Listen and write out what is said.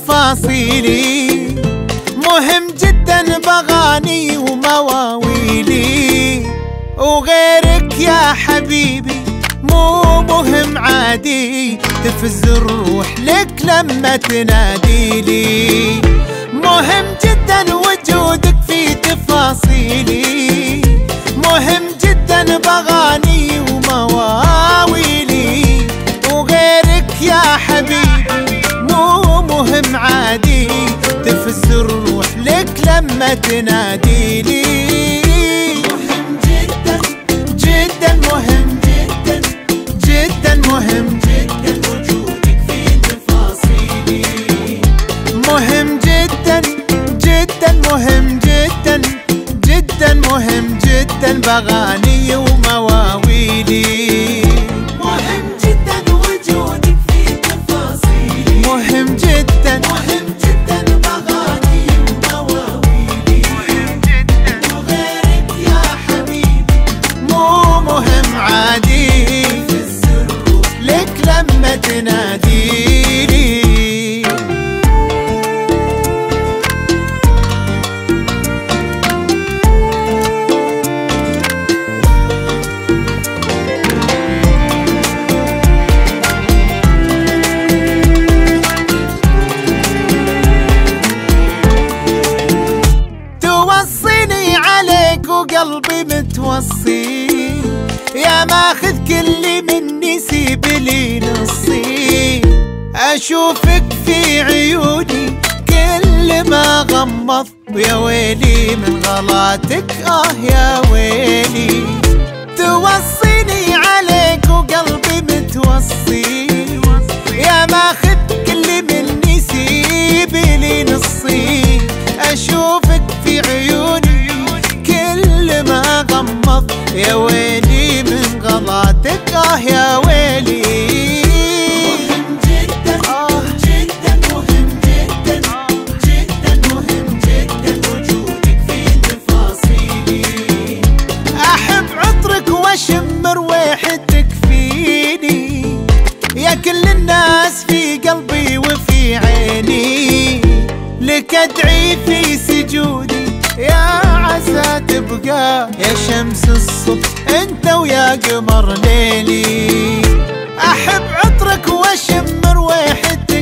تفاصيلي، مهم جدا بغاني ومواويلي، وغيرك يا حبيبي مو مهم عادي، تفز الروح لك لما تناديلي. مهم جدا وجودك في تفاصيلي، مهم جدا بغاني ومواويلي، وغيرك يا حبيبي مو مهم عادي، تفز الروح لك لما تناديلي. مهم جدا جدا، مهم جدا جدا، مهم جدا وجودك في تفاصيلي، مهم جدا جدا، مهم جدا جدا، مهم جدا بغاني ومواويلي، مهم جدا وجودك في تفاصيلي، مهم جدا، مهم جدا بغاني ومواويلي، مهم جدا وغيرك يا حبيبي مو مهم عادي، تفز الروح لك لما تناديلي. وقلبي متوصي يا ماخذ كل مني سيب لي نصي، اشوفك في عيوني كل ما غمض، ويا ويلي من غلاتك يا ويلي. توصيني عليك وقلبي متوصي يا ماخذ كل مني سيب لي نصي، اشوفك في عيوني ما غمض، يا ويلي من غلاتك يا ويلي. مهم جدا جدا، مهم جدا جدا، مهم جدا وجودك في تفاصيلي، احب عطرك واشم رويحتك فيني، يا كل الناس في قلبي وفي عيني، لك ادعي في سجودي يا عسى تبقى يا شمس الصبح انت ويا قمر ليلي، احب عطرك واشم رويحتك